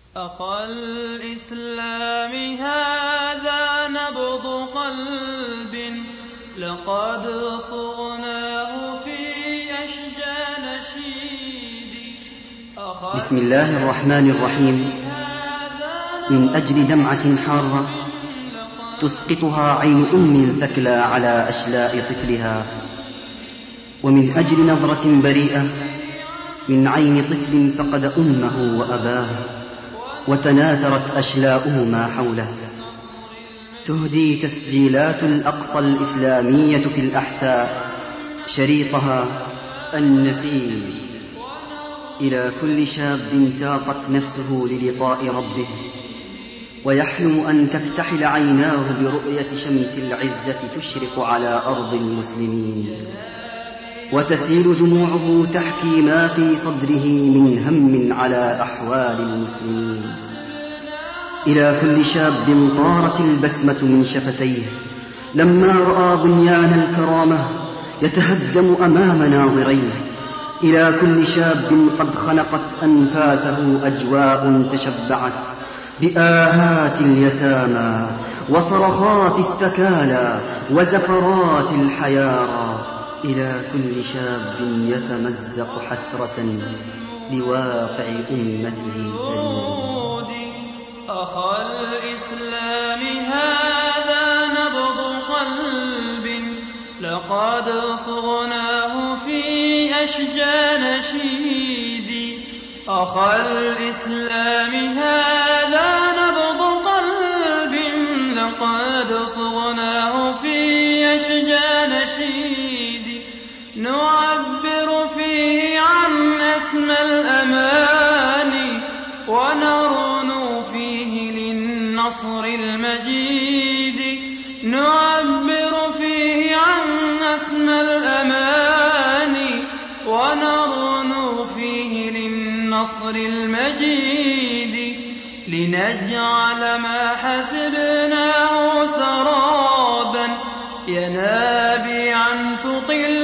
أخا الإسلام هذا نبض قلب لقد صغناه في أشجى نشيد. بسم الله الرحمن الرحيم. من أجل دمعة حارة تسقطها عين أم ثكلى على أشلاء طفلها، ومن أجل نظرة بريئة من عين طفل فقد أمه وأباه وتناثرت أشلاؤه ما حوله، تهدي تسجيلات الأقصى الإسلامية في الأحساء شريطها النفير إلى كل شاب تاقت نفسه للقاء ربه ويحلم أن تكتحل عيناه برؤية شمس العزة تشرق على أرض المسلمين، وتسيل دموعه تحكي ما في صدره من هم على أحوال المسلمين. إلى كل شاب طارت البسمة من شفتيه لما رأى بنيان الكرامة يتهدم أمام ناظريه. إلى كل شاب قد خنقت أنفاسه أجواء تشبعت بآهات اليتامى وصرخات الثكالى وزفرات الحيارى. إلى كل شاب يتمزق حسرة لواقع أمته الأليم. أخا الإسلام هذا نبض قلب لقد صغناه في أشجى نشيد. أخا الإسلام هذا نبض قلب لقد صغناه في أشجى نشيد. نعبر فيه عن أسمى الأماني ونرنو فيه للنصر المجيد. نعبر فيه عن أسمى الأماني ونرنو فيه للنصر المجيد. لنجعل ما حسبناه سرابا ينابيعا تطل